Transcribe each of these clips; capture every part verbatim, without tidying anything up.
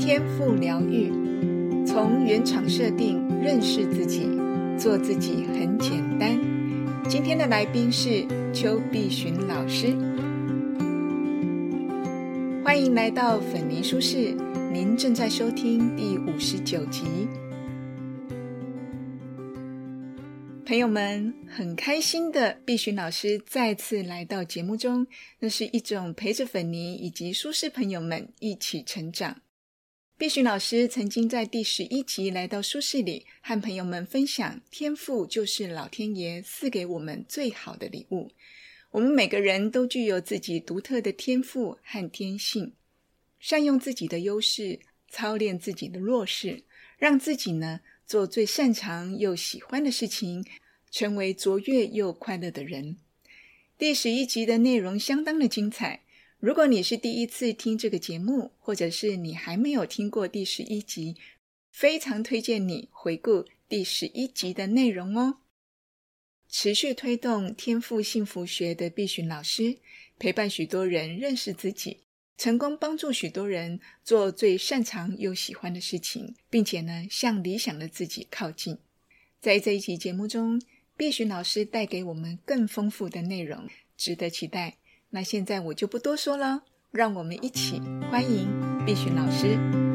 天赋疗愈，从原厂设定认识自己，做自己很简单。今天的来宾是邱碧寻老师，欢迎来到粉泥书室，您正在收听第五十九集。朋友们，很开心的碧寻老师再次来到节目中，那是一种陪着粉泥以及书室朋友们一起成长。碧寻老师曾经在第十一集来到书室里，和朋友们分享天赋就是老天爷赐给我们最好的礼物。我们每个人都具有自己独特的天赋和天性，善用自己的优势，操练自己的弱势，让自己呢做最擅长又喜欢的事情，成为卓越又快乐的人。第十一集的内容相当的精彩，如果你是第一次听这个节目，或者是你还没有听过第十一集，非常推荐你回顾第十一集的内容哦。持续推动天赋幸福学的碧寻老师，陪伴许多人认识自己，成功帮助许多人做最擅长又喜欢的事情，并且呢，向理想的自己靠近。在这一期节目中，碧寻老师带给我们更丰富的内容，值得期待。那现在我就不多说了，让我们一起欢迎碧寻老师。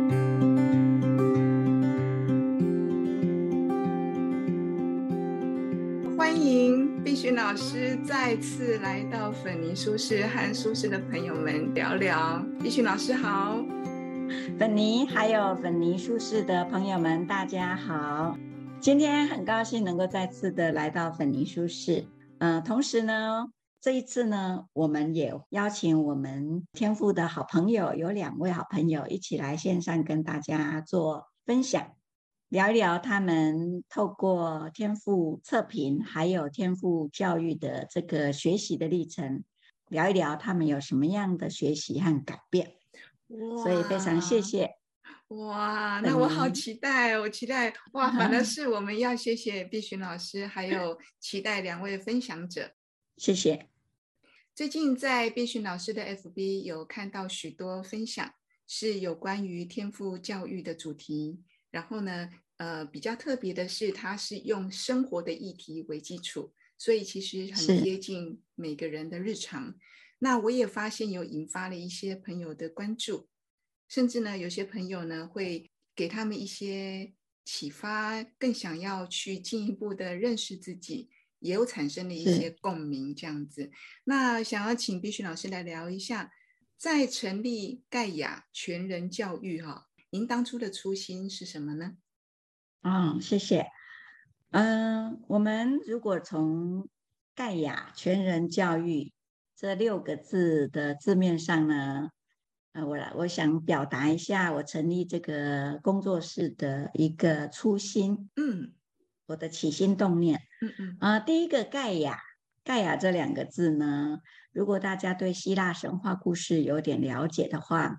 欢迎碧寻老师再次来到粉泥书室，和书室的朋友们聊聊。碧寻老师好。 粉泥还有粉泥书室的朋友们大家好，今天很高兴能够再次的来到粉泥书室。呃，同时呢这一次呢我们也邀请我们天赋的好朋友，有两位好朋友一起来线上跟大家做分享，聊一聊他们透过天赋测评还有天赋教育的这个学习的历程，聊一聊他们有什么样的学习和改变。所以非常谢谢。 哇，那我好期待，我期待哇，反而是我们要谢谢碧寻老师，还有期待两位分享者。 谢谢。 最近在碧寻老师的 F B 有看到许多分享，是有关于天赋教育的主题。然后呢，呃，比较特别的是，它是用生活的议题为基础，所以其实很贴近每个人的日常。那我也发现有引发了一些朋友的关注，甚至呢，有些朋友呢会给他们一些启发，更想要去进一步的认识自己，也有产生了一些共鸣这样子。那想要请碧寻老师来聊一下，在成立盖亚全人教育哈，您当初的初心是什么呢？ 嗯，谢谢。嗯，我们如果从盖亚全人教育这六个字的字面上呢，呃，我我想表达一下我成立这个工作室的一个初心， 嗯， 我的起心动念。 嗯嗯， 呃，第一个盖亚，盖亚这两个字呢，如果大家对希腊神话故事有点了解的话，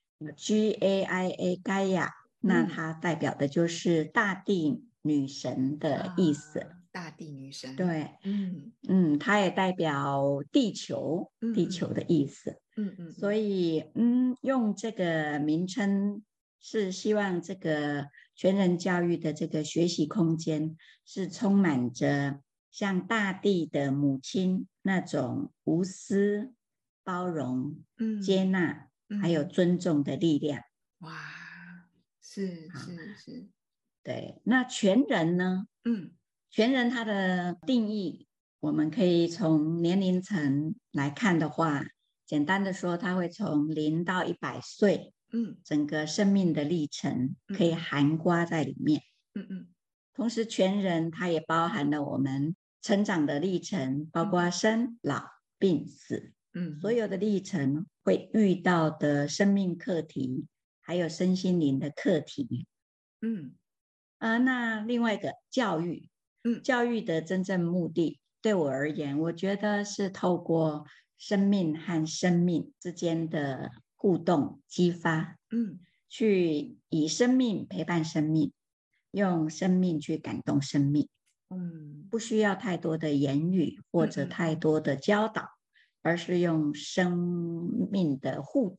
G A I A 盖亚，那它代表的就是大地女神的意思。 啊、大地女神。 对， 嗯嗯，它也代表地球，地球的意思。 嗯嗯， 所以嗯，用这个名称是希望这个全人教育的这个学习空间是充满着像大地的母亲那种无私、包容、 嗯、 接纳、嗯、还有尊重的力量。 哇，是是是。 对，那全人呢？ 嗯， 全人它的定义，我们可以从年龄层来看的话，简单的说，它会从零到一百岁，嗯，整个生命的历程可以涵盖在里面。嗯嗯。同时，全人它也包含了我们成长的历程，包括生老病死，嗯，所有的历程会遇到的生命课题，还有身心灵的课题。嗯。呃，那另外一个教育，嗯，教育的真正目的，对我而言，我觉得是透过生命和生命之间的互动激发，嗯，去以生命陪伴生命，用生命去感动生命，嗯，不需要太多的言语或者太多的教导，而是用生命的互动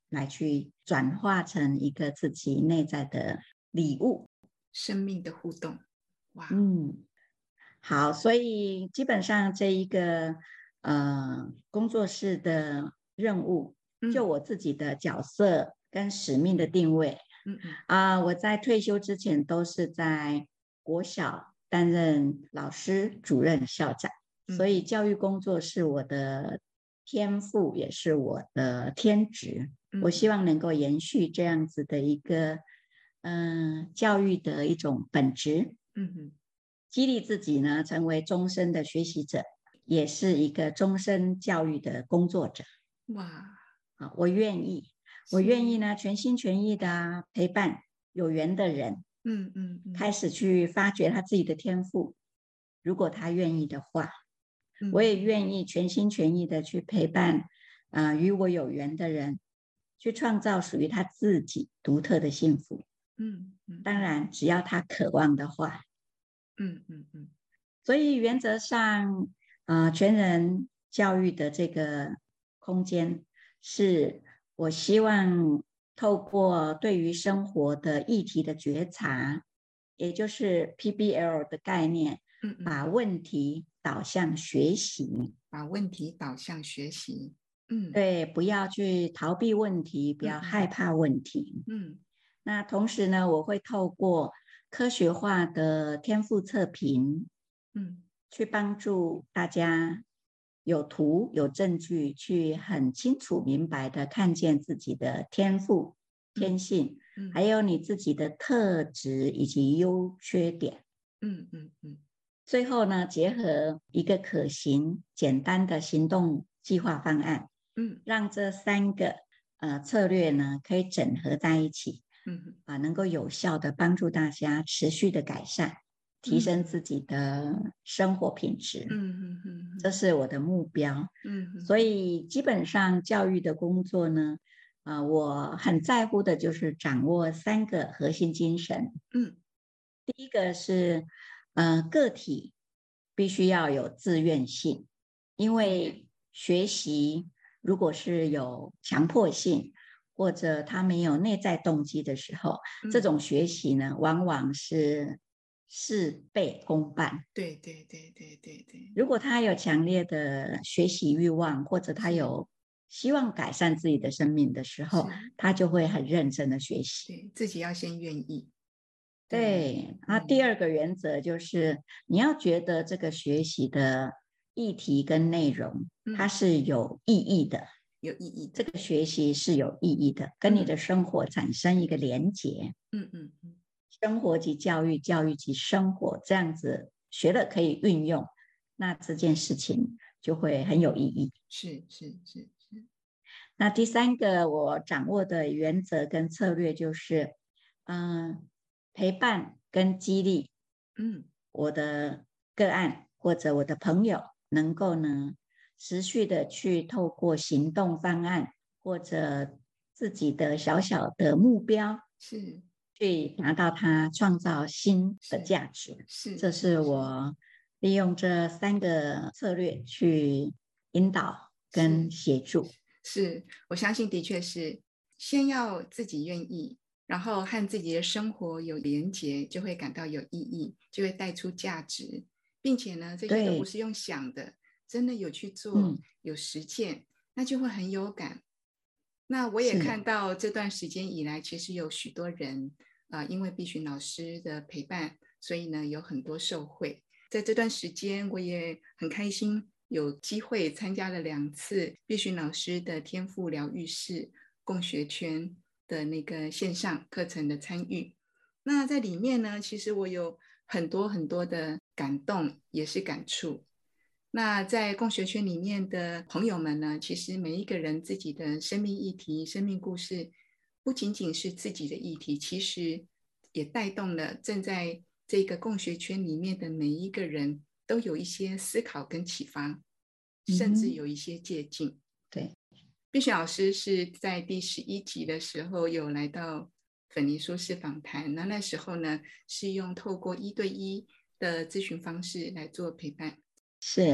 来去转化成一个自己内在的礼物， 生命的互动。哇， 嗯，好，所以基本上这一个呃工作室的任务，就我自己的角色跟使命的定位，嗯嗯啊、呃，我在退休之前都是在国小担任老师、主任、校长，所以教育工作是我的天赋，也是我的天职。我希望能够延续这样子的一个嗯、呃、教育的一种本质，嗯哼。激励自己呢，成为终身的学习者，也是一个终身教育的工作者。 哇， 啊，我愿意，我愿意呢，全心全意的、啊、陪伴有缘的人， 嗯嗯嗯， 开始去发掘他自己的天赋。如果他愿意的话， 嗯、 我也愿意全心全意的去陪伴，啊、呃，与我有缘的人，去创造属于他自己独特的幸福。 嗯嗯， 当然，只要他渴望的话。 嗯嗯嗯， 所以原则上，呃，全人教育的这个空间，是我希望透过对于生活的议题的觉察，也就是 P B L 的概念， 嗯嗯， 把问题导向学习， 把问题导向学习，嗯， 对，不要去逃避问题，不要害怕问题， 嗯， 那同时呢，我会透过科学化的天赋测评， 嗯， 去帮助大家有图有证据，去很清楚明白的看见自己的天赋、天性，嗯嗯、还有你自己的特质以及优缺点。 嗯嗯嗯。 最后呢，结合一个可行、简单的行动计划方案，嗯，让这三个呃策略呢可以整合在一起，嗯啊，能够有效的帮助大家持续的改善。提升自己的生活品质，嗯嗯嗯，这是我的目标，嗯，所以基本上教育的工作呢，啊、呃，我很在乎的就是掌握三个核心精神，嗯，第一个是，呃，个体必须要有自愿性，因为学习如果是有强迫性，或者他没有内在动机的时候，嗯、这种学习呢，往往是事倍功半。 对对对对对对。 如果他有强烈的学习欲望，或者他有希望改善自己的生命的时候，他就会很认真的学习。 对，自己要先愿意。 对，那、嗯、第二个原则就是你要觉得这个学习的议题跟内容，嗯、它是有意义的， 有意义的， 这个学习是有意义的，跟你的生活产生一个连结。嗯嗯嗯，生活及教育，教育及生活，这样子学了可以运用，那这件事情就会很有意义。 是是是是。 那第三个我掌握的原则跟策略就是，嗯。陪伴跟激励，嗯，我的个案或者我的朋友能够呢，持续的去透过行动方案或者自己的小小的目标， 是去达到他创造新的价值。 是， 这是我利用这三个策略去引导跟协助。 是，是我相信的确是先要自己愿意。然后和自己的生活有连结，就会感到有意义，就会带出价值，并且呢，这些都不是用想的，真的有去做，嗯、有实践，那就会很有感。那我也看到这段时间以来，其实有许多人啊、呃，因为碧群老师的陪伴，所以呢，有很多受惠。在这段时间，我也很开心，有机会参加了两次碧群老师的天赋疗愈室共学圈的那个线上课程的参与。那在里面呢，其实我有很多很多的感动，也是感触。那在共学圈里面的朋友们呢，其实每一个人自己的生命议题、生命故事，不仅仅是自己的议题，其实也带动了正在这个共学圈里面的每一个人，都有一些思考跟启发，甚至有一些借鉴。嗯、 对。 碧群老师是在第十一集的时候有来到粉泥书室访谈，那那时候呢是用透过一对一的咨询方式来做陪伴。 是，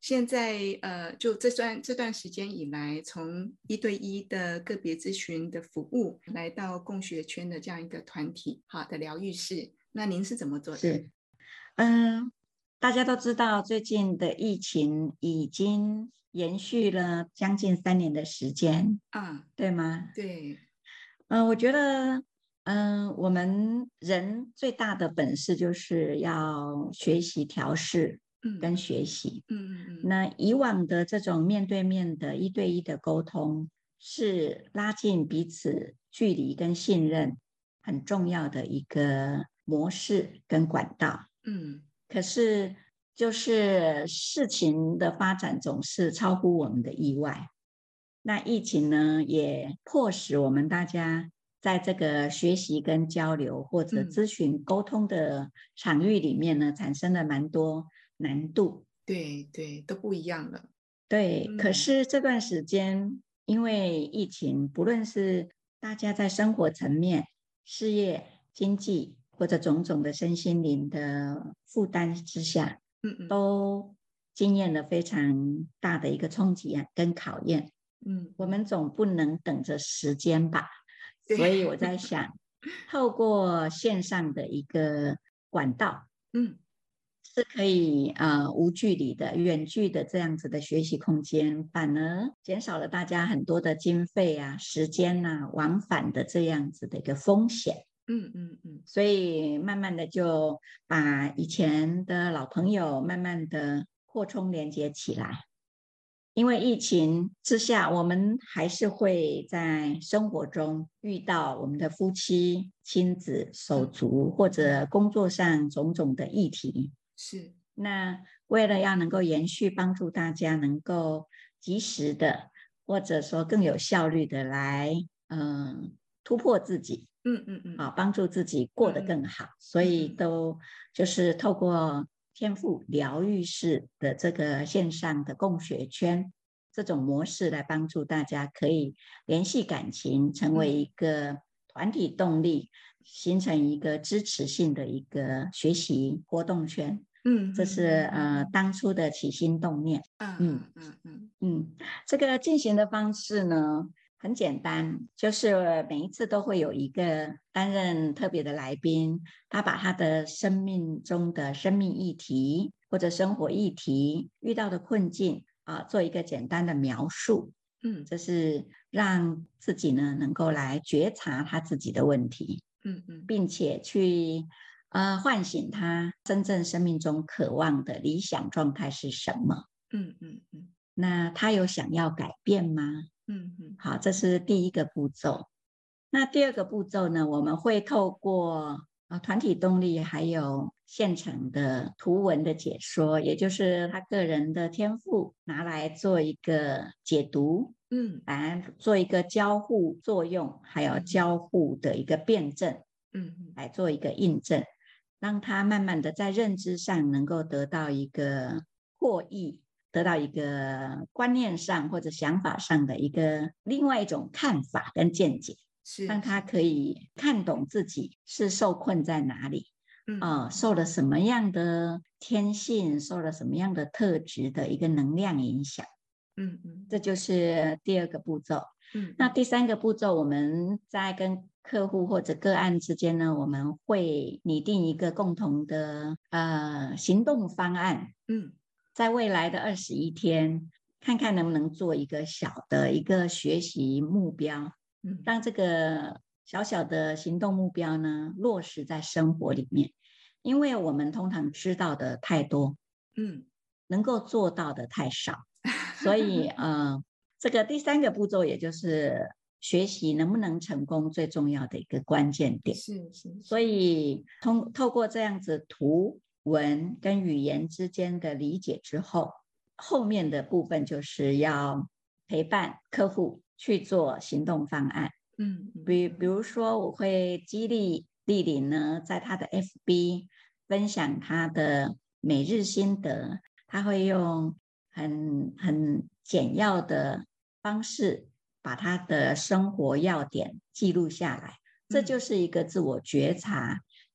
现在呃，就这段这段时间以来，从一对一的个别咨询的服务，来到共学圈的这样一个团体，好的疗愈室，那您是怎么做的？ 是，嗯，大家都知道，最近的疫情已经延续了将近三年的时间， 啊， 对吗？ 对， 嗯、呃我觉得，嗯、我们人最大的本事就是要学习调试跟嗯学习。 嗯嗯嗯， 那以往的这种面对面的一对一的沟通，是拉近彼此距离跟信任很重要的一个模式跟管道。 嗯可是，就是事情的发展总是超乎我们的意外。那疫情呢，也迫使我们大家在这个学习跟交流或者嗯， 咨询沟通的场域里面呢，产生了蛮多难度。 对对，都不一样了。 对，可嗯是这段时间因为疫情，不论是大家在生活层面、事业、经济或者种种的身心灵的负担之下， 嗯嗯都经验了非常大的一个冲击啊，跟考验。 嗯嗯， 我们总不能等着时间吧？ 对， 所以我在想，透过线上的一个管道， 嗯是可以呃无距离的、远距的这样子的学习空间，反而减少了大家很多的经费啊、时间啊、往返的这样子的一个风险。 嗯嗯嗯所以慢慢的就把以前的老朋友慢慢的扩充连接起来。因为疫情之下，我们还是会在生活中遇到我们的夫妻、亲子、手嗯， 足或者工作上种种的议题。 是， 那为了要能够延续，帮助大家能够及时的，或者说更有效率的来，嗯，突破自己， 嗯嗯嗯啊，帮助自己过得嗯嗯更好，所以嗯嗯都就是透过天赋疗愈式的这个线上的共学圈这种模式来帮助大家可以联系感情，成为一个团体动力，形成一个支持性的一个学习活动圈。 嗯这是嗯呃当初的起心动念。嗯嗯嗯嗯嗯，这个进行的方式呢很简单，就是每一次都会有一个担任特别的来宾，他把他的生命中的生命议题或者生活议题遇到的困境啊，做一个简单的描述。 嗯这是让自己呢能够来觉察他自己的问题， 嗯嗯并且去呃唤醒他真正生命中渴望的理想状态是什么。 嗯嗯嗯那他有想要改变吗？ 嗯嗯好，这是第一个步骤。那第二个步骤呢，我们会透过呃团体动力还有现场的图文的解说，也就是他个人的天赋，拿来做一个解读， 嗯来做一个交互作用，还有交互的一个辩证， 嗯嗯来做一个印证，让他慢慢的在认知上能够得到一个获益，得到一个观念上或者想法上的一个另外一种看法跟见解，让他是是， 可以看懂自己是受困在哪里， 嗯呃，受了什么样的天性，受了什么样的特质的一个能量影响。 嗯嗯这就是第二个步骤。 嗯嗯那第三个步骤，我们在跟客户或者个案之间呢，我们会拟定一个共同的呃行动方案， 嗯在未来的二十一天，看看能不能做一个小的一个学习目标， 嗯让这个小小的行动目标呢落实在生活里面。因为我们通常知道的太多， 嗯， 能够做到的太少，所以呃，这个第三个步骤，也就是学习能不能成功最重要的一个关键点。 是是所是， 以通透过这样子图文跟语言之间的理解之后，后面的部分就是要陪伴客户去做行动方案。 嗯嗯比比如说，我会激励丽玲呢，在她的 F B 分享她的每日心得，她会用很很简要的方式把她的生活要点记录下来，这就嗯是一个自我觉察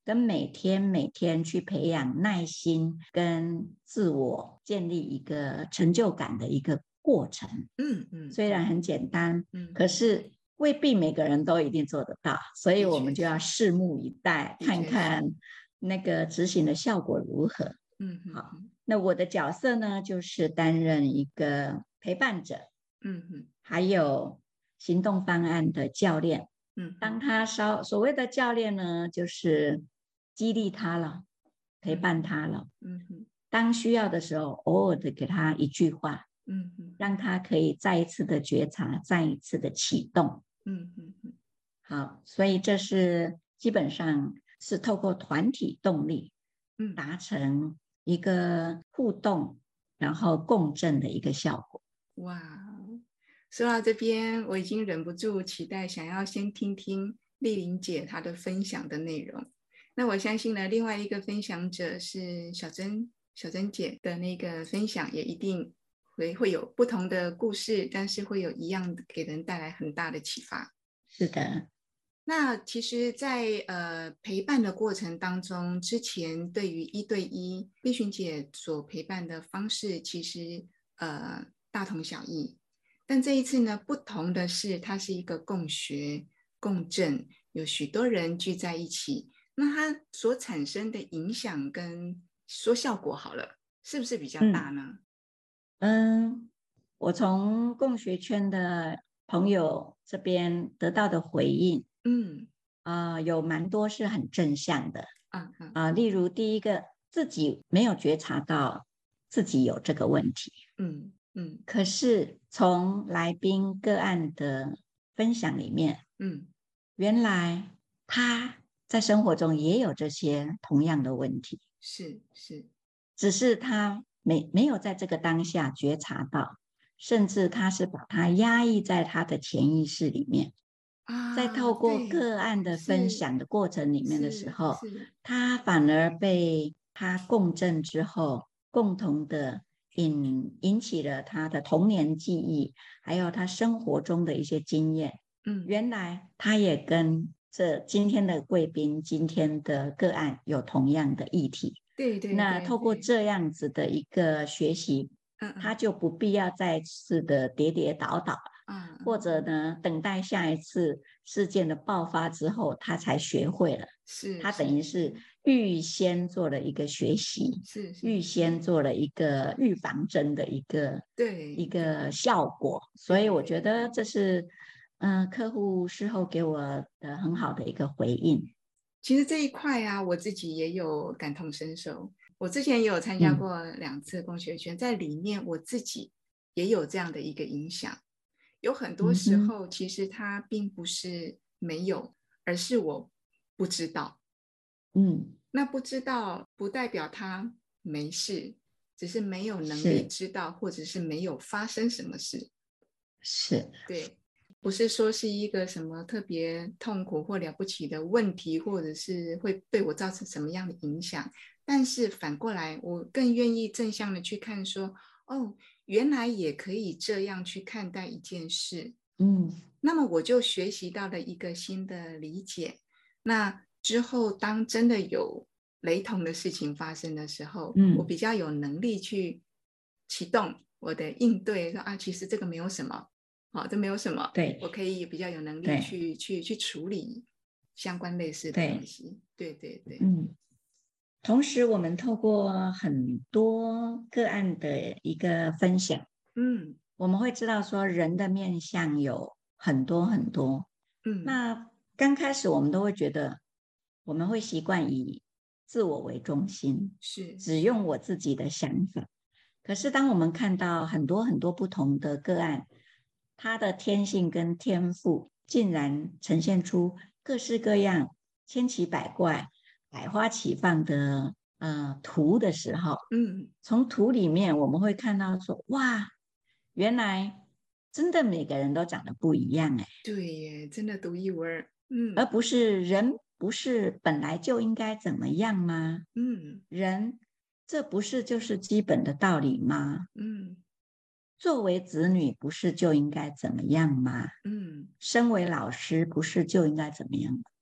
跟每天每天去培养耐心跟自我建立一个成就感的一个过程。 嗯嗯， 虽然很简单， 嗯， 可是未必每个人都一定做得到，所以我们就要拭目以待，看看那个执行的效果如何。 嗯， 好，那我的角色呢，就是担任一个陪伴者， 嗯哼， 还有行动方案的教练。 嗯， 当他稍所谓的教练呢，就是激励他了，陪伴他了。 嗯哼， 当需要的时候，偶尔的给他一句话， 嗯哼， 让他可以再一次的觉察，再一次的启动。 嗯哼哼， 好，所以这是基本上是透过团体动力， 嗯， 达成一个互动，然后共振的一个效果。 哇，说到这边，我已经忍不住期待，想要先听听丽玲姐她的分享的内容。那我相信呢，另外一个分享者是小珍，小珍姐的那个分享也一定会会有不同的故事，但是会有一样给人带来很大的启发。 是的。 那其实在，呃陪伴的过程当中，之前对于一对一丽群姐所陪伴的方式，其实呃大同小异。但这一次呢，不同的是，它是一个共学、共振，有许多人聚在一起，那它所产生的影响跟说效果好了，是不是比较大呢？ 嗯，嗯我从共学圈的朋友这边得到的回应，嗯，啊、呃，有蛮多是很正向的，啊、嗯呃、例如第一个，自己没有觉察到自己有这个问题，嗯嗯，可是从来宾个案的分享里面，嗯，原来他在生活中也有这些同样的问题，是是，只是他没没有在这个当下觉察到。甚至他是把它压抑在他的潜意识里面，啊、在透过个案的分享的过程里面的时候，他反而被他共振之后，共同的引引起了他的童年记忆，还有他生活中的一些经验。嗯，原来他也跟这今天的贵宾、今天的个案有同样的议题。对 对, 对，那透过这样子的一个学习。嗯嗯，他就不必要再次的跌跌倒倒，嗯，或者呢，等待下一次事件的爆发之后，他才学会了。是，他等于是预先做了一个学习，是，是预先做了一个预防针的一个对一个效果。所以我觉得这是，嗯、呃，客户事后给我的很好的一个回应。 其实这一块啊，我自己也有感同身受。我之前也有参加过两次共学圈，嗯、在里面我自己也有这样的一个影响。有很多时候，嗯、其实它并不是没有，而是我不知道。嗯，那不知道不代表它没事，只是没有能力知道，或者是没有发生什么事。 是， 对。不是说是一个什么特别痛苦或了不起的问题，或者是会对我造成什么样的影响，但是反过来我更愿意正向的去看说，哦，原来也可以这样去看待一件事。嗯，那么我就学习到了一个新的理解。那之后当真的有雷同的事情发生的时候，嗯、我比较有能力去启动我的应对，说啊，其实这个没有什么，好，这没有什么，对，我可以比较有能力去去去处理相关类似的东西。对对 对, 对， 嗯。同时，我们透过很多个案的一个分享，嗯，我们会知道说人的面向有很多很多，嗯，那刚开始我们都会觉得，我们会习惯以自我为中心，是只用我自己的想法。可是，当我们看到很多很多不同的个案，他的天性跟天赋竟然呈现出各式各样、千奇百怪、百花齐放的呃图的时候，嗯，从图里面我们会看到说，哇，原来真的每个人都长得不一样哎， 对耶，真的独一无二，嗯， 而不是人不是本来就应该怎么样吗？嗯，人这不是就是基本的道理吗？嗯，作为子女不是就应该怎么样吗？嗯，身为老师不是就应该怎么样吗？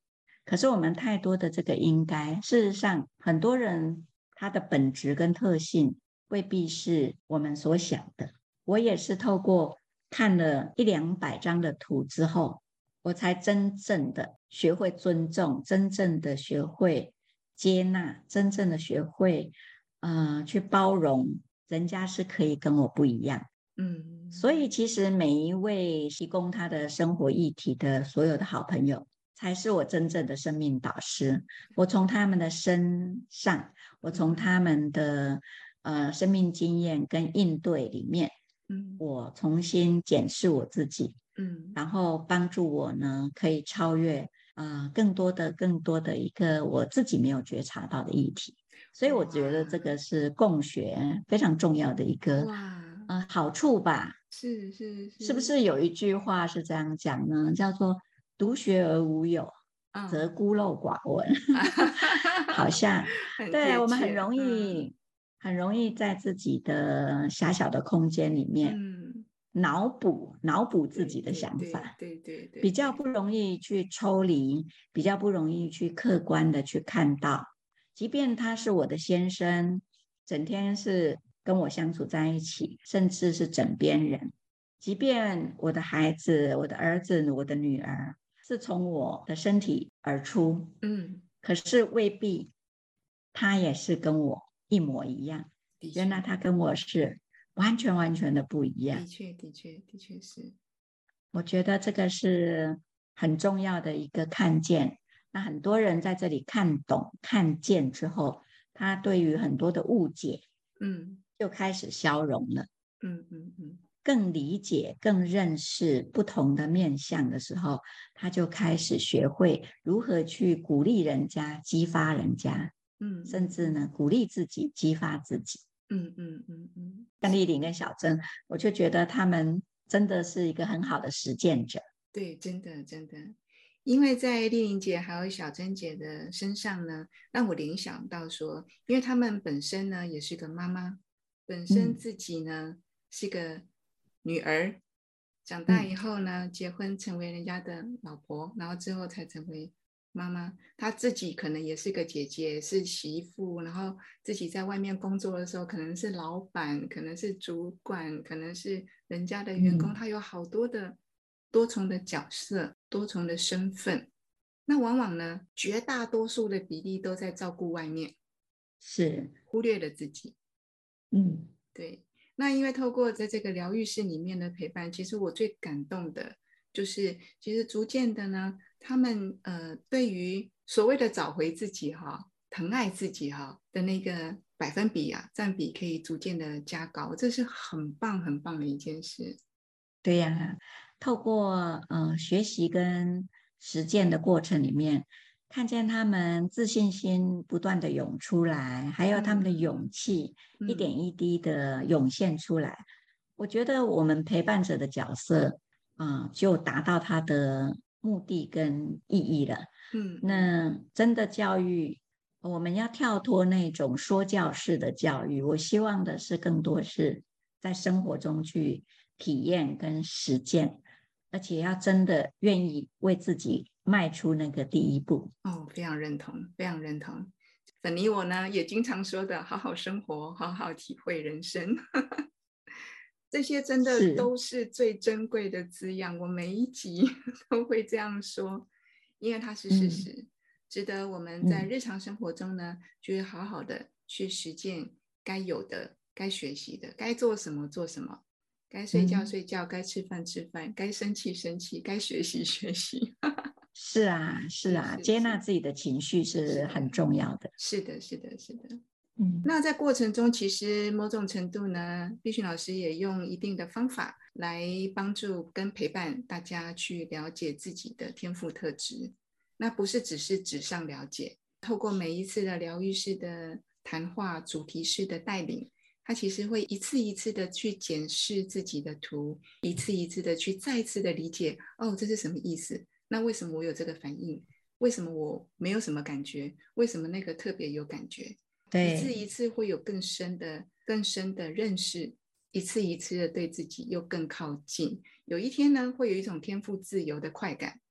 可是我们太多的这个应该，事实上很多人他的本质跟特性未必是我们所想的。我也是透过看了一两百张的图之后，我才真正的学会尊重，真正的学会接纳，真正的学会呃去包容，人家是可以跟我不一样。嗯，所以其实每一位提供他的生活议题的所有的好朋友，才是我真正的生命导师。我从他们的身上，我从他们的呃生命经验跟应对里面，嗯，我重新检视我自己，嗯，然后帮助我呢可以超越呃更多的更多的一个我自己没有觉察到的议题。所以我觉得这个是共学非常重要的一个呃好处吧。 是是是， 是不是有一句话是这样讲呢？叫做独学而无友，嗯、则孤陋寡闻。好像对我们很容易、嗯、很容易在自己的狭小的空间里面，嗯，脑补脑补自己的想法， 对对 对, 对, 对, 对， 比较不容易去抽离，比较不容易去客观的去看到。即便他是我的先生，整天是跟我相处在一起，甚至是枕边人，即便我的孩子，我的儿子，我的女儿是从我的身体而出，嗯，可是未必他也是跟我一模一样。原来他跟我是完全完全的不一样。 的确的确的确是， 我觉得这个是很重要的一个看见。那很多人在这里看懂看见之后，他对于很多的误解，嗯，就开始消融了，嗯嗯嗯，更理解更认识不同的面向的时候，他就开始学会如何去鼓励人家，激发人家，嗯，甚至呢鼓励自己，激发自己。嗯嗯嗯嗯，像丽玲跟小珍，我就觉得他们真的是一个很好的实践者。 对，真的真的，因为在丽玲姐还有小珍姐的身上呢，让我联想到说，因为他们本身呢也是个妈妈，本身自己呢、嗯、是个女儿，长大以后呢、嗯、结婚成为人家的老婆，然后之后才成为妈妈。她自己可能也是个姐姐，是媳妇，然后自己在外面工作的时候可能是老板，可能是主管，可能是人家的员工，她、嗯、有好多的多重的角色，多重的身份。那往往呢绝大多数的比例都在照顾外面， 是忽略了自己。嗯，对。那因为透过在这个疗愈室里面的陪伴，其实我最感动的就是其实逐渐的呢，他们呃对于所谓的找回自己哈，疼爱自己哈的那个百分比啊，占比可以逐渐的加高，这是很棒很棒的一件事。 对呀、啊，透过呃学习跟实践的过程里面，看见他们自信心不断的涌出来，还有他们的勇气、嗯、一点一滴的涌现出来。我觉得我们陪伴者的角色啊、呃，就达到它的目的跟意义了。嗯，那真的教育，我们要跳脱那种说教式的教育。我希望的是更多是在生活中去体验跟实践，而且要真的愿意为自己迈出那个第一步。 哦，非常认同，非常认同。粉妮我呢也经常说的，好好生活，好好体会人生。这些真的都是最珍贵的滋养，我每一集都会这样说，因为它是事实，嗯、值得我们在日常生活中呢，就是好好的去实践该有的、该学习的、该做什么做什么，该睡觉睡觉，嗯、该吃饭吃饭，该生气生气，该学习学习。 是啊，是啊，是是接纳自己的情绪是很重要的。 是的，是的，是的。嗯，那在过程中，其实某种程度呢，碧勋老师也用一定的方法来帮助跟陪伴大家去了解自己的天赋特质。那不是只是纸上了解，透过每一次的疗愈式的谈话、主题式的带领，他其实会一次一次的去检视自己的图，一次一次的去再次的理解，哦，这是什么意思？那为什么我有这个反应？为什么我没有什么感觉？为什么那个特别有感觉？一次一次会有更深的、更深的认识，一次一次的对自己又更靠近。有一天呢，会有一种天赋自由的快感，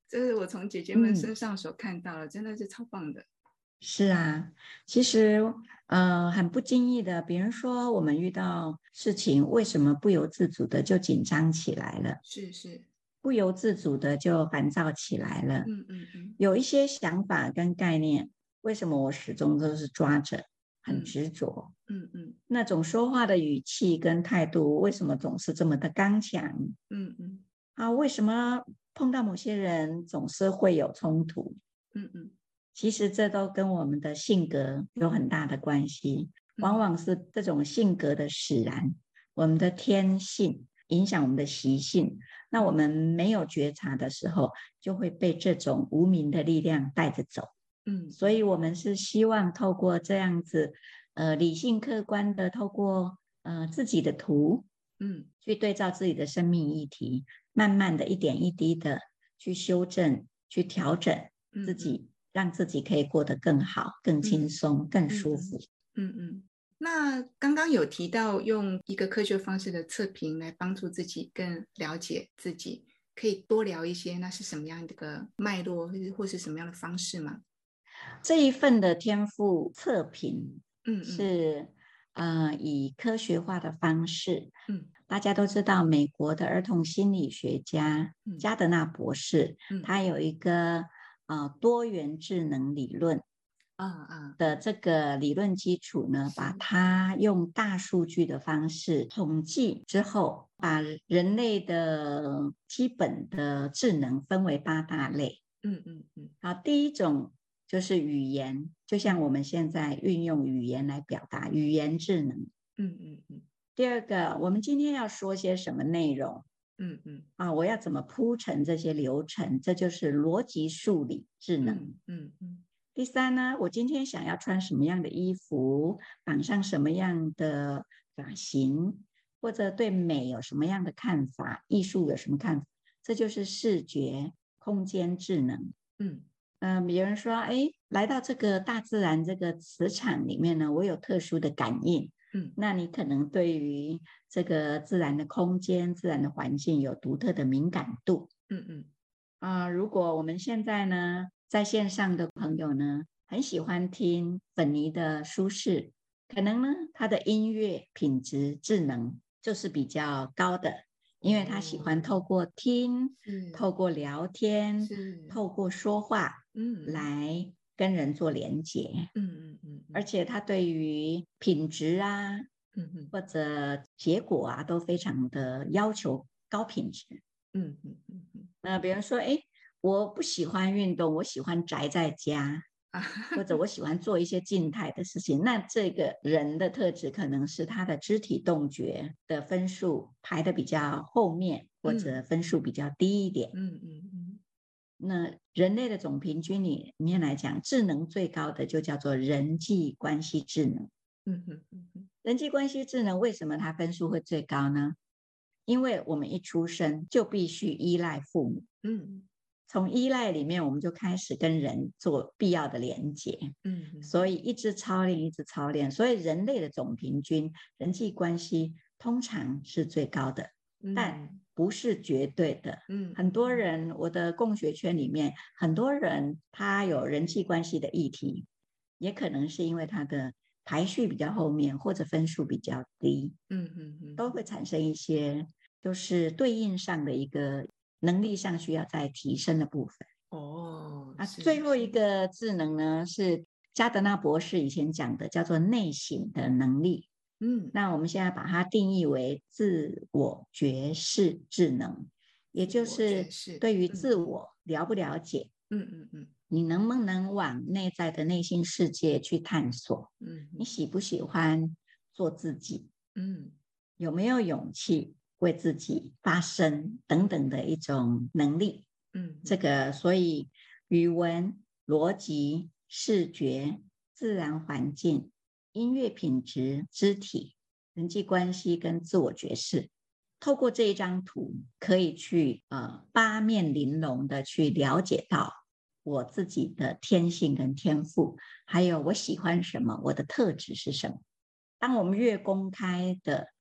这是我从姐姐们身上所看到的，嗯、真的是超棒的。 是啊，其实呃很不经意的，比如说我们遇到事情，为什么不由自主的就紧张起来了？ 是是， 不由自主的就烦躁起来了。 嗯嗯嗯， 有一些想法跟概念，为什么我始终都是抓着，很执着？ 嗯 嗯, 嗯， 那种说话的语气跟态度，为什么总是这么的刚强？ 嗯嗯， 啊，为什么碰到某些人总是会有冲突？ 嗯嗯。 其实这都跟我们的性格有很大的关系，往往是这种性格的使然，我们的天性影响我们的习性，那我们没有觉察的时候，就会被这种无名的力量带着走。嗯，所以我们是希望透过这样子，呃，理性客观的，透过呃自己的图，嗯，去对照自己的生命议题，慢慢的一点一滴的去修正、去调整自己。嗯嗯，让自己可以过得更好、更轻松、嗯、更舒服。 嗯 嗯, 嗯，那刚刚有提到用一个科学方式的测评来帮助自己更了解自己，可以多聊一些，那是什么样的一个脉络，或是什么样的方式吗？ 这一份的天赋测评， 嗯嗯， 是呃以科学化的方式，嗯，大家都知道美国的儿童心理学家、嗯、加德纳博士，嗯、他有一个呃多元智能理论的这个理论基础呢，把它用大数据的方式统计之后，把人类的基本的智能分为八大类。嗯嗯嗯。好，第一种就是语言，就像我们现在运用语言来表达，语言智能。嗯嗯嗯。第二个，我们今天要说些什么内容？嗯嗯。啊，我要怎么铺陈这些流程？这就是逻辑数理智能。嗯嗯嗯。第三呢，我今天想要穿什么样的衣服，绑上什么样的发型，或者对美有什么样的看法，艺术有什么看法，这就是视觉空间智能。嗯嗯、呃，有人说，哎，来到这个大自然这个磁场里面呢，我有特殊的感应。嗯，那你可能对于这个自然的空间、自然的环境有独特的敏感度。嗯嗯。啊、呃，如果我们现在呢，在线上的朋友呢，很喜欢听粉妮的书室，可能呢，他的音乐品质智能就是比较高的，因为他喜欢透过听、透过聊天、透过说话，嗯，来跟人做连结。嗯嗯嗯，而且他对于品质啊，嗯嗯，或者结果啊，都非常的要求高品质。嗯嗯嗯嗯，那比如说，哎，我不喜欢运动，我喜欢宅在家，或者我喜欢做一些静态的事情，那这个人的特质可能是他的肢体动觉的分数排的比较后面，或者分数比较低一点。嗯嗯嗯。那人类的总平均里面来讲，智能最高的就叫做人际关系智能。嗯嗯嗯，人际关系智能为什么它分数会最高呢？因为我们一出生就必须依赖父母，嗯，从依赖里面我们就开始跟人做必要的连结，嗯，所以一直操练，一直操练，所以人类的总平均人际关系通常是最高的，嗯，但不是绝对的，嗯，很多人，我的共学圈里面，很多人他有人际关系的议题，也可能是因为他的排序比较后面，或者分数比较低，嗯嗯嗯，都会产生一些就是对应上的一个能力上需要再提升的部分。哦，啊，最后一个智能呢是加德纳博士以前讲的，叫做内省的能力。嗯，那我们现在把它定义为自我觉识智能，也就是对于自我了不了解。嗯嗯嗯，你能不能往内在的内心世界去探索？嗯，你喜不喜欢做自己？嗯，有没有勇气为自己发声等等的一种能力？嗯，这个所以语文、逻辑、视觉、自然环境、音乐品质、肢体、人际关系跟自我觉识，透过这一张图，可以去呃八面玲珑的去了解到我自己的天性跟天赋，还有我喜欢什么，我的特质是什么。当我们越公开的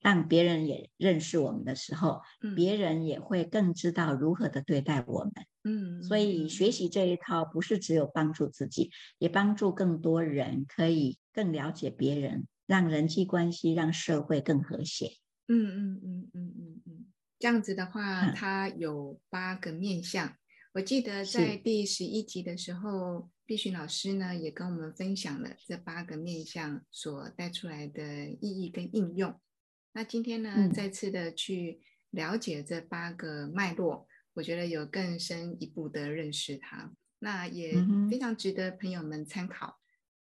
让别人也认识我们的时候， 嗯、 别人也会更知道如何的对待我们。 嗯， 所以学习这一套不是只有帮助自己，也帮助更多人可以更了解别人，让人际关系让社会更和谐。 嗯嗯嗯嗯嗯嗯，这样子的话， 嗯、 它有八个面向。我记得在第十一集的时候，碧群老师呢也跟我们分享了这八个面向所带出来的意义跟应用。那今天呢， 嗯、 再次的去了解这八个脉络，我觉得有更深一步的认识它，那也非常值得朋友们参考。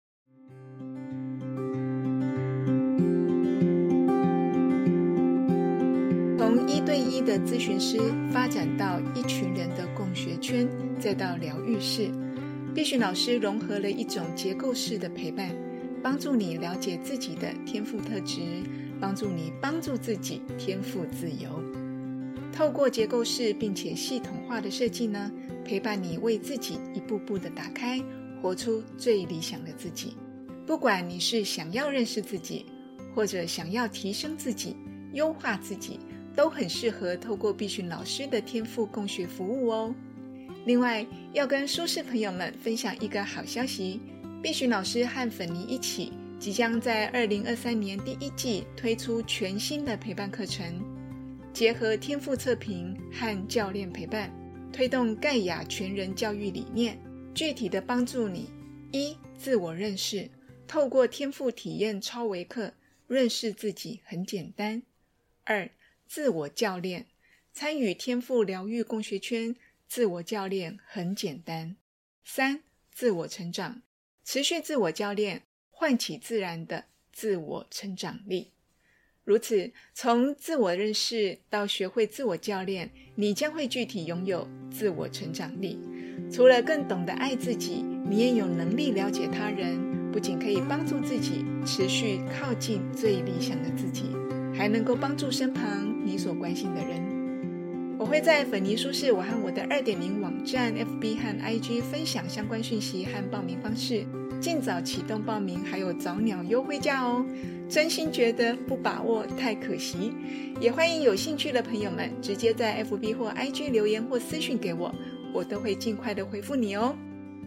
从一对一的咨询师发展到一群人的共学圈，再到疗愈室，碧群老师融合了一种结构式的陪伴，帮助你了解自己的天赋特质，帮助你帮助自己天赋自由。透过结构式并且系统化的设计呢，陪伴你为自己一步步的打开，活出最理想的自己。不管你是想要认识自己，或者想要提升自己、优化自己，都很适合透过碧群老师的天赋共学服务哦。另外，要跟舒适朋友们分享一个好消息，碧群老师和粉妮一起，即将在二零二三年第一季推出全新的陪伴课程，结合天赋测评和教练陪伴，推动盖亚全人教育理念，具体的帮助你：一、自我认识，透过天赋体验超微课，认识自己很简单；二、自我教练，参与天赋疗愈共学圈，自我教练很简单；三、自我成长，持续自我教练，唤起自然的自我成长力。如此，从自我认识到学会自我教练，你将会具体拥有自我成长力。除了更懂得爱自己，你也有能力了解他人，不仅可以帮助自己持续靠近最理想的自己，还能够帮助身旁你所关心的人。我会在粉妮舒适我和我的 二点零 网站 F B 和 I G 分享相关讯息和报名方式，尽早启动报名，还有早鸟优惠价哦！真心觉得不把握太可惜，也欢迎有兴趣的朋友们直接在 F B 或 I G 留言或私讯给我，我都会尽快的回复你哦。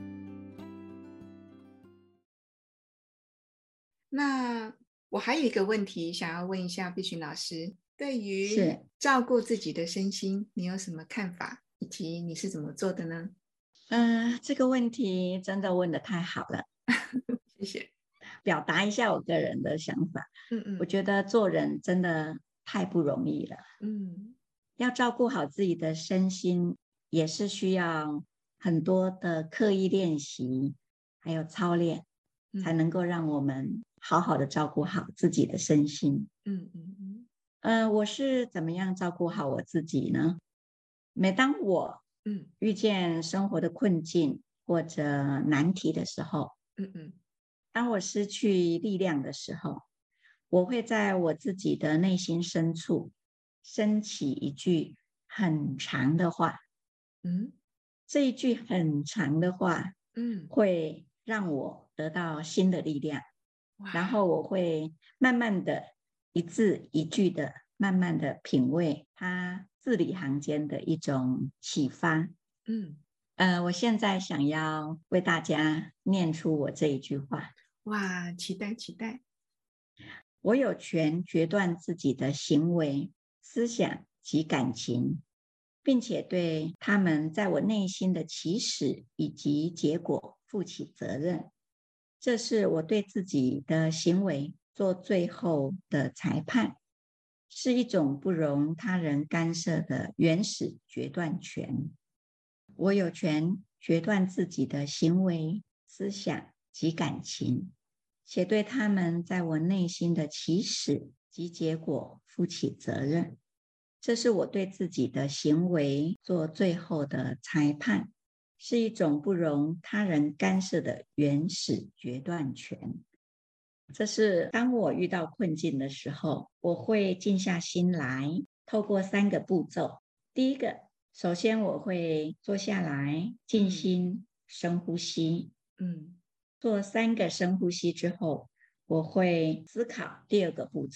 那我还有一个问题想要问一下碧群老师，对于照顾自己的身心，你有什么看法，以及你是怎么做的呢？ 呃，这个问题真的问得太好了。 谢谢。 表达一下我个人的想法。 嗯嗯， 我觉得做人真的太不容易了。 嗯， 要照顾好自己的身心，也是需要很多的刻意练习，还有操练，嗯、才能够让我们好好的照顾好自己的身心。 嗯嗯嗯。 呃，我是怎么样照顾好我自己呢？每当我嗯遇见生活的困境或者难题的时候，嗯嗯，当我失去力量的时候，我会在我自己的内心深处升起一句很长的话，嗯，这一句很长的话，嗯，会让我得到新的力量，然后我会慢慢的一字一句的慢慢的品味它字里行间的一种启发。嗯，呃，我现在想要为大家念出我这一句话。 哇，期待期待。 我有权决断自己的行为、思想及感情，并且对他们在我内心的起始以及结果负起责任。这是我对自己的行为做最后的裁判，是一种不容他人干涉的原始决断权。我有权决断自己的行为、思想及感情，且对他们在我内心的起始及结果负起责任。这是我对自己的行为做最后的裁判，是一种不容他人干涉的原始决断权。这是当我遇到困境的时候，我会静下心来，透过三个步骤。第一个，首先我会坐下来，静心深呼吸。嗯，做三个深呼吸之后，我会思考第二个步骤。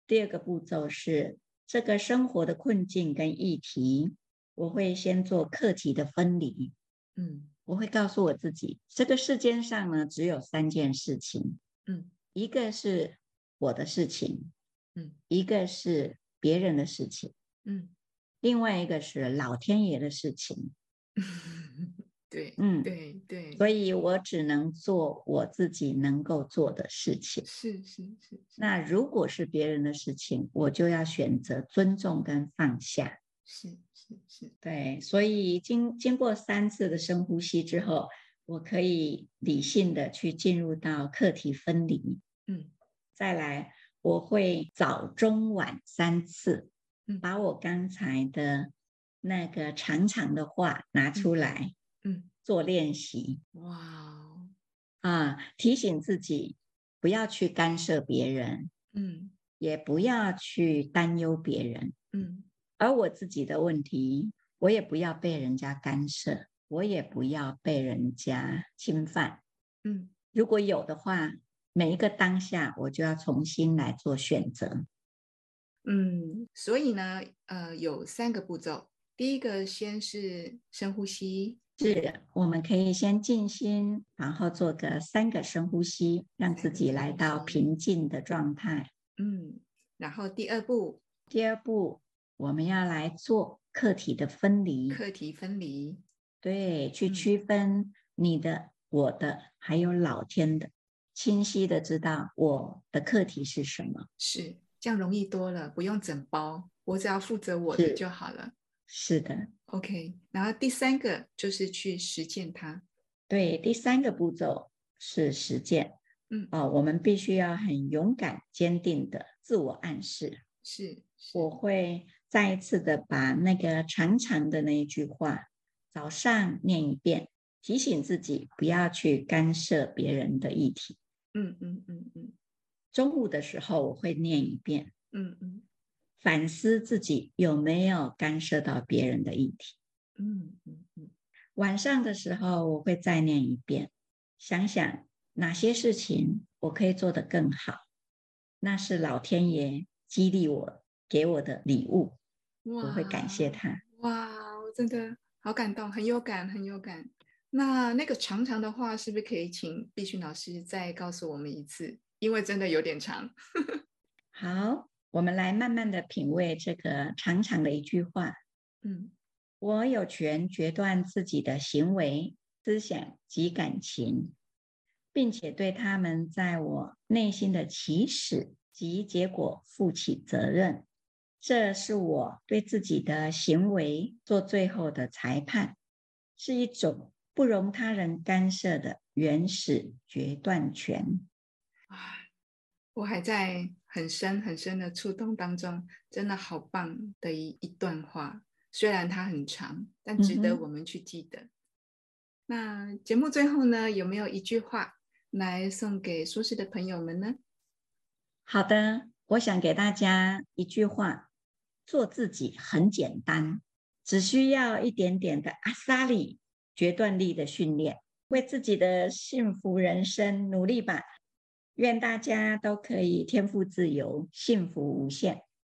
第二个步骤是这个生活的困境跟议题，我会先做课题的分离。嗯，我会告诉我自己，这个世间上呢，只有三件事情。嗯，一个是我的事情，嗯，一个是别人的事情，嗯，另外一个是老天爷的事情。 对，嗯，对对， 所以我只能做我自己能够做的事情。 是是 是, 是。 那如果是别人的事情，我就要选择尊重跟放下。 是是是， 对，所以经经过三次的深呼吸之后，我可以理性的去进入到课题分离。嗯，再来，我会早中晚三次，嗯，把我刚才的那个长长的话拿出来，嗯，嗯做练习。哇，啊，提醒自己不要去干涉别人，嗯，也不要去担忧别人，嗯，而我自己的问题，我也不要被人家干涉，我也不要被人家侵犯，嗯，如果有的话，每一个当下我就要重新来做选择。 嗯，所以呢，呃，有三个步骤。第一个先是深呼吸， 是我们可以先静心，然后做个三个深呼吸，让自己来到平静的状态。 嗯，然后第二步， 第二步我们要来做课题的分离。 课题分离， 对，去区分你的、嗯、我的，还有老天的，清晰的知道我的课题是什么。 是，这样容易多了，不用整包，我只要负责我的就好了。 是的 OK， 然后第三个就是去实践它。 对，第三个步骤是实践。嗯，哦，我们必须要很勇敢坚定的自我暗示。 是，是我会再一次的把那个长长的那一句话早上念一遍，提醒自己不要去干涉别人的议题。嗯嗯嗯嗯。中午的时候我会念一遍。嗯嗯。反思自己有没有干涉到别人的议题。嗯嗯嗯。晚上的时候我会再念一遍，想想哪些事情我可以做得更好，那是老天爷激励我给我的礼物，我会感谢他。 哇，我真的好感动，很有感很有感。那那个长长的话是不是可以请碧勋老师再告诉我们一次，因为真的有点长。 好，我们来慢慢的品味这个长长的一句话。嗯，我有权决断自己的行为、思想及感情，并且对他们在我内心的起始及结果负起责任。这是我对自己的行为做最后的裁判，是一种不容他人干涉的原始决断权。 我还在很深很深的触动当中，真的好棒的一一段话，虽然它很长，但值得我们去记得。嗯、那节目最后呢，有没有一句话来送给舒适的朋友们呢？ 好的，我想给大家一句话：做自己很简单，只需要一点点的阿萨里决断力的训练，为自己的幸福人生努力吧。愿大家都可以天赋自由，幸福无限。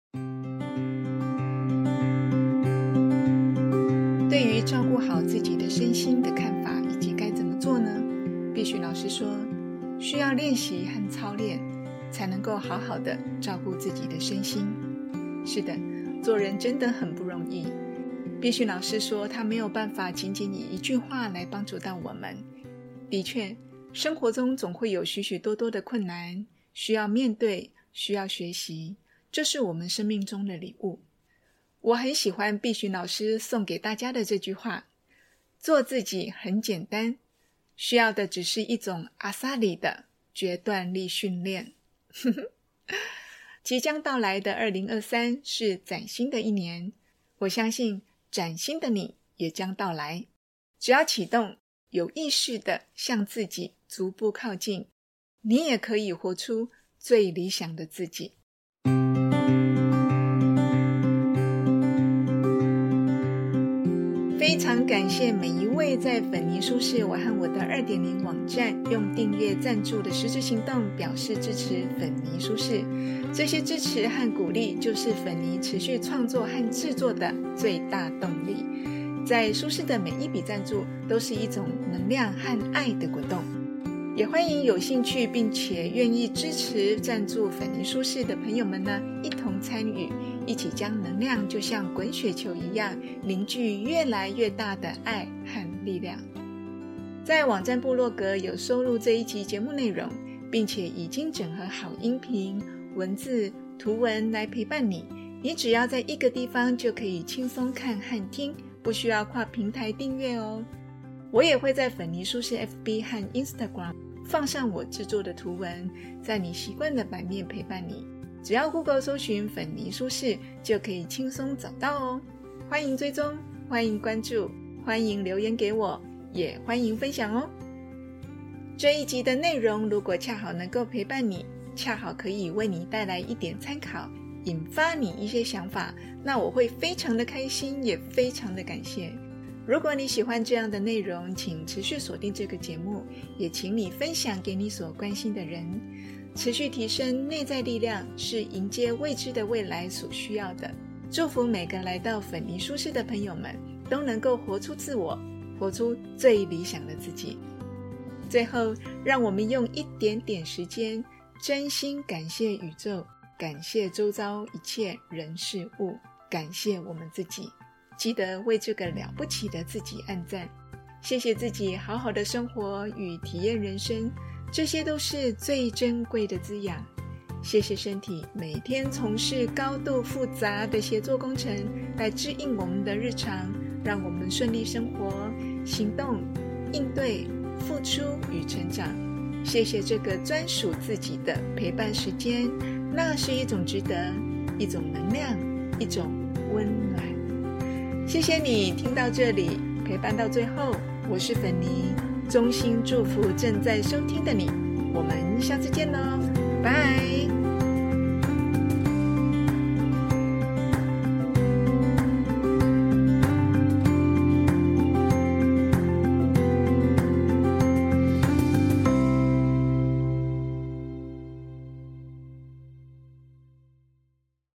对于照顾好自己的身心的看法以及该怎么做呢？碧勋老师说，需要练习和操练，才能够好好的照顾自己的身心。是的，做人真的很不容易。碧勋老师说，他没有办法仅仅以一句话来帮助到我们。的确，生活中总会有许许多多的困难，需要面对，需要学习，这是我们生命中的礼物。我很喜欢碧勋老师送给大家的这句话：做自己很简单，需要的只是一种阿萨里的决断力训练。即将到来的二零二三是崭新的一年，我相信崭新的你也将到来。只要启动，有意识的向自己逐步靠近，你也可以活出最理想的自己。非非常感谢每一位在粉泥书室我和我的 二点零 网站用订阅赞助的实质行动表示支持粉泥书室，这些支持和鼓励就是粉泥持续创作和制作的最大动力。在书室的每一笔赞助都是一种能量和爱的滚动，也欢迎有兴趣并且愿意支持赞助粉泥书室的朋友们呢，一同参与，一起将能量就像滚雪球一样凝聚越来越大的爱和力量。在网站部落格有收录这一集节目内容，并且已经整合好音频、文字、图文来陪伴你，你只要在一个地方就可以轻松看和听，不需要跨平台订阅哦。我也会在粉泥书室 F B 和 Instagram 放上我制作的图文，在你习惯的版面陪伴你。只要 Google 搜寻粉泥书室就可以轻松找到哦。欢迎追踪，欢迎关注，欢迎留言给我，也欢迎分享哦。这一集的内容如果恰好能够陪伴你，恰好可以为你带来一点参考，引发你一些想法，那我会非常的开心，也非常的感谢。如果你喜欢这样的内容，请持续锁定这个节目，也请你分享给你所关心的人。持续提升内在力量是迎接未知的未来所需要的。祝福每个来到粉泥书室的朋友们都能够活出自我，活出最理想的自己。最后，让我们用一点点时间，真心感谢宇宙，感谢周遭一切人事物，感谢我们自己。记得为这个了不起的自己按赞，谢谢自己好好的生活与体验人生，这些都是最珍贵的滋养。谢谢身体每天从事高度复杂的协作工程来指引我们的日常，让我们顺利生活、行动、应对、付出与成长。谢谢这个专属自己的陪伴时间，那是一种值得，一种能量，一种温暖。谢谢你听到这里，陪伴到最后，我是粉泥，衷心祝福正在收听的你，我们下次见咯，拜。